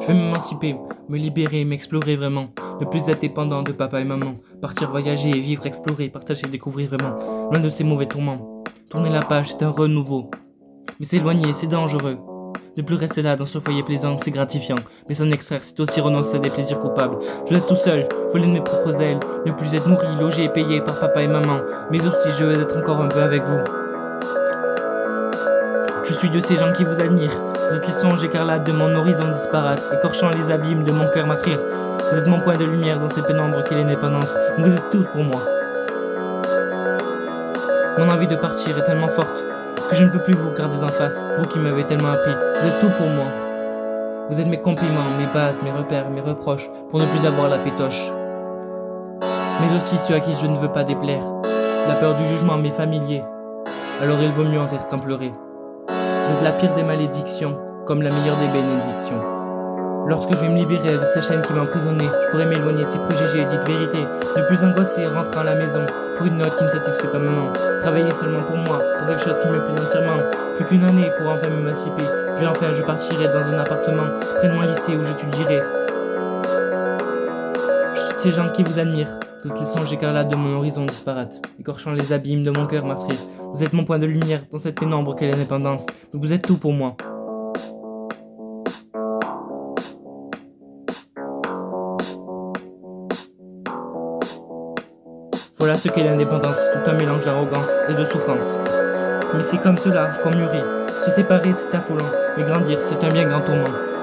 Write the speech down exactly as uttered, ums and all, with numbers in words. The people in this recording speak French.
veux m'émanciper, me libérer, m'explorer vraiment. Ne plus être dépendant de papa et maman. Partir voyager, vivre, explorer, partager, découvrir vraiment. Loin de ces mauvais tourments. Tourner la page, c'est un renouveau. Mais s'éloigner, c'est dangereux. Ne plus rester là dans ce foyer plaisant, c'est gratifiant. Mais s'en extraire, c'est aussi renoncer à des plaisirs coupables. Je veux être tout seul, voler de mes propres ailes. Ne plus être nourri, logé et payé par papa et maman. Mais aussi, je veux être encore un peu avec vous. Je suis de ces gens qui vous admirent. Vous êtes les songes écarlates de mon horizon disparate, écorchant les abîmes de mon cœur m'attrire. Vous êtes mon point de lumière dans ces pénombres qu'est l'indépendance. Vous êtes tout pour moi. Mon envie de partir est tellement forte que je ne peux plus vous regarder en face, vous qui m'avez tellement appris. Vous êtes tout pour moi. Vous êtes mes compliments, mes bases, mes repères, mes reproches, pour ne plus avoir la pétoche. Mais aussi ceux à qui je ne veux pas déplaire. La peur du jugement m'est familier, alors il vaut mieux en rire qu'en pleurer. Vous êtes la pire des malédictions, comme la meilleure des bénédictions. Lorsque je vais me libérer de ces chaînes qui m'emprisonnaient, je pourrais m'éloigner de ces préjugés et dites vérités, ne plus angoisser en rentrant à la maison, pour une note qui ne satisfait pas maman. Travailler seulement pour moi, pour quelque chose qui me plaît entièrement. Plus qu'une année pour enfin m'émanciper, puis enfin je partirai dans un appartement, près de mon lycée où j'étudierai. Je suis de ces gens qui vous admirent, vous êtes les songes écarlates de mon horizon disparate, écorchant les abîmes de mon cœur meurtri. Vous êtes mon point de lumière dans cette pénombre qu'est l'indépendance, vous êtes tout pour moi. Voilà ce qu'est l'indépendance, tout un mélange d'arrogance et de souffrance. Mais c'est comme cela qu'on mûrit. Se séparer, c'est affolant, mais grandir, c'est un bien grand tourment.